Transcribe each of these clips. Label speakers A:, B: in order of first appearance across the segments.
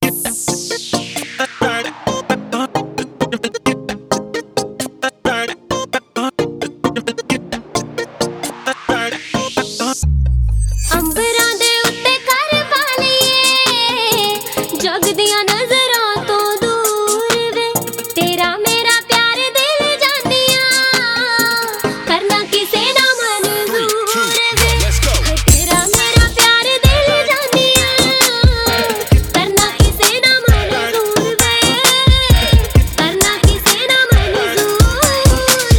A: ਅੰਬਰਾਂ ਦੇ ਉੱਤੇ ਘਰ ਪਾ ਲਈਏ ਜਗ ਦੀਆਂ ਨਜ਼ਰਾਂ ਤੋਂ ਦੂਰ ਵੇ ਤੇਰਾ ਮੇਰਾ ਪਿਆਰ ਦਿਲ ਜਾਨੀਆਂ ਕਰਨਾ ਕਿਸੇ ਦਾ ਮਨਜ਼ੂਰ ਵੇ ਤੇਰਾ ਮੇਰਾ ਪਿਆਰ ਦਿਲ ਜਾਨੀਆਂ ਕਰਨਾ ਕਿਸੇ ਦਾ ਮਨਜ਼ੂਰ ਵੇ ਕਰਨਾ ਕਿਸੇ ਦਾ ਮਨਜ਼ੂਰ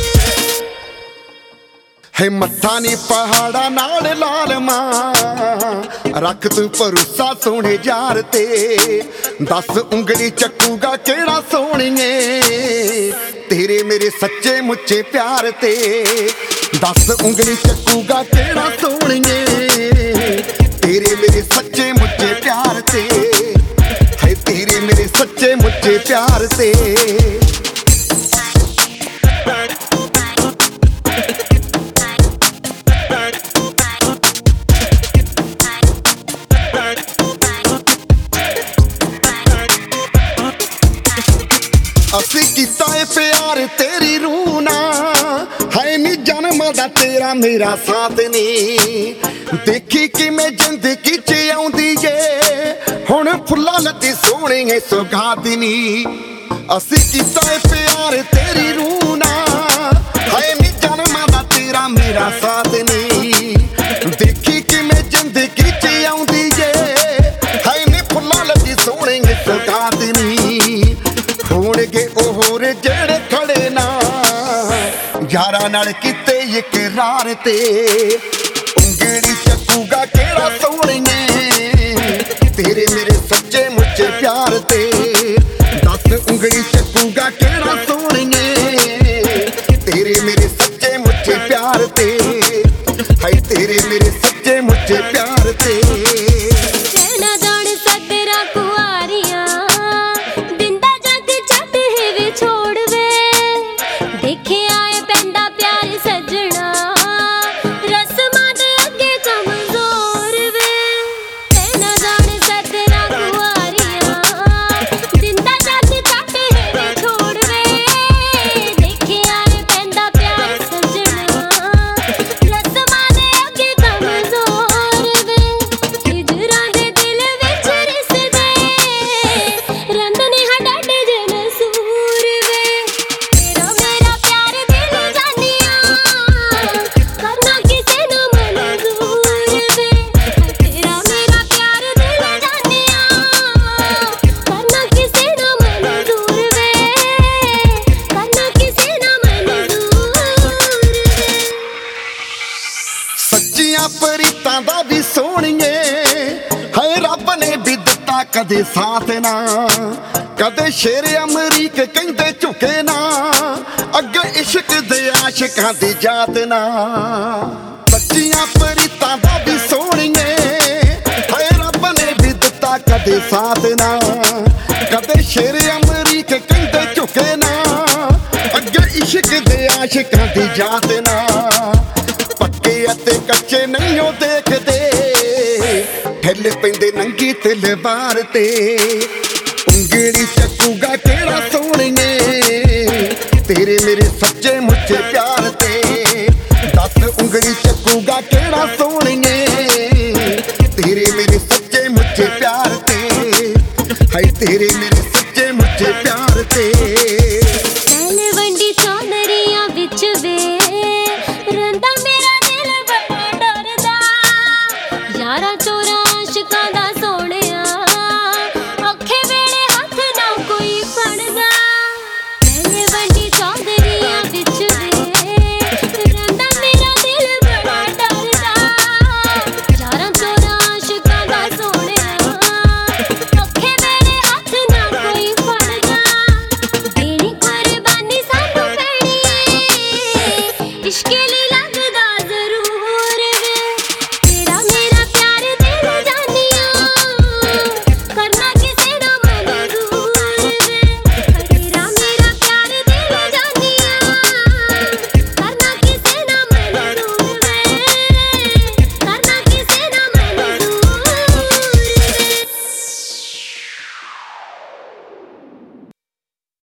B: ਹੈ ਮੱਥਾ ਨੀ ਪਹਾੜਾਂ ਨਾਲ ਲਾਲ ਮਾਂ ਰੱਖ ਤੂੰ ਭਰੋਸਾ ਸੋਹਣੇ ਯਾਰ ਤੇ ਦੱਸ ਉਂਗਲੀ ਚੱਕੂਗਾ ਕਿਹੜਾ ਸੋਹਣੀਏ ਤੇਰੇ ਮੇਰੇ ਸੱਚੇ ਮੁੱਚੇ ਪਿਆਰ ਤੇ ਦੱਸ ਉਂਗਲੀ ਚੱਕੂਗਾ ਕਿਹੜਾ ਸੋਹਣੀਏ ਤੇਰੇ ਮੇਰੇ ਸੱਚੇ ਮੁੱਚੇ ਪਿਆਰ ਤੇ ਹੈ ਤੇਰੇ ਮੇਰੇ ਸੱਚੇ ਮੁੱਚੇ ਪਿਆਰ ਤੇ ਅਸੀਂ ਕੀਤਾ ਏ ਪਿਆਰ ਤੇਰੀ ਰੂਹ ਨਾਲ ਹੈ ਨੀ ਜਨਮ ਦਾ ਤੇਰਾ ਮੇਰਾ ਸਾਥ ਨੀ ਦੇਖੀ ਕਿਵੇਂ ਜ਼ਿੰਦਗੀ 'ਚ ਆਉਂਦੀ ਏ ਹੁਣ ਫੁੱਲਾਂ ਲੱਦੀ ਸੋਹਣੀ ਸੁਗਾਤ ਨੀ ਅਸੀਂ ਕੀਤਾ ਏ ਪਿਆਰ ਤੇਰੀ ਰੂਹ ਨਾਲ ਹੈ ਨੀ ਜਨਮ ਦਾ ਤੇਰਾ ਮੇਰਾ ਸਾਥ ਨੀ ਦੇਖੀ ਕਿਵੇਂ ਜ਼ਿੰਦਗੀ 'ਚ ਆਉਂਦੀ ਏ ਹੈ ਨੀ ਫੁੱਲਾਂ ਲੱਦੀ ਸੋਹਣੀ ਸੁਗਾਤ ਨੀ ਹੋਣਗੇ ਉਹ ਹੋਰ ਜਿਹੜੇ ਖੜੇ ਨਾ ਯਾਰਾਂ ਨਾਲ ਕੀਤੇ ਇਕਰਾਰ ਤੇ ਉਂਗਲੀ ਚੱਕੂਗਾ ਕਿਹੜਾ ਸੋਹਣੀਏ ਤੇਰੇ ਮੇਰੇ ਸੱਚੇ ਮੁੱਚੇ ਪਿਆਰ ਤੇ ਦੱਸ ਉਂਗਲੀ ਚੱਕੂਗਾ ਕਿਹੜਾ ਸੋਹਣੀਏ ਤੇਰੇ ਮੇਰੇ ਸੱਚੇ ਮੁੱਚੇ ਪਿਆਰ ਤੇ ਹਾਏ ਤੇਰੇ ਮੇਰੇ ਸੱਚੇ ਮੁੱਚੇ ਪਿਆਰ ਤੇ ਪ੍ਰੀਤਾਂ ਦਾ ਵੀ ਸੋਹਣੀਏ ਹੈ ਰੱਬ ਨੇ ਵੀ ਦਿੱਤਾ ਕਦੇ ਸਾਥ ਨਾ ਕਦੇ ਸ਼ੇਰ ਅਮਰੀਕ ਕਹਿੰਦੇ ਝੁਕੇ ਨਾ ਅੱਗੇ ਇਸ਼ਕ ਦੇ ਆਸ਼ਿਕਾਂ ਦੀ ਜਾਤ ਨਾ ਸੱਚੀਆਂ ਪ੍ਰੀਤਾਂ ਦਾ ਵੀ ਸੋਹਣੀਏ ਹੈ ਰੱਬ ਨੇ ਵੀ ਦਿੱਤਾ ਕਦੇ ਸਾਥ ਨਾ ਕਦੇ ਸ਼ੇਰ ਅਮਰੀਕ ਕਹਿੰਦੇ ਝੁਕੇ ਨਾ ਅੱਗੇ ਇਸ਼ਕ ਦੇ ਆਸ਼ਿਕਾਂ ਦੀ ਜਾਤ ਨਾ ਪੱਕੇ ਅਤੇ ਕੱਚੇ ਨਹੀਂ ਉਹ ਦੇਖਦੇ ਢਿੱਲ ਪੈਂਦੇ ਨੰਗੀ ਤਲਵਾਰ ਤੇ ਉਂਗਲੀ ਚੱਕੂਗਾ ਕਿਹੜਾ ਸੋਹਣੀਏ ਤੇਰੇ ਮੇਰੇ ਸੱਚੇ ਮੁੱਚੇ ਪਿਆਰ ਤੇ ਦੱਸ ਉਂਗਲੀ ਚੱਕੂਗਾ ਕਿਹੜਾ ਸੋਹਣੀਏ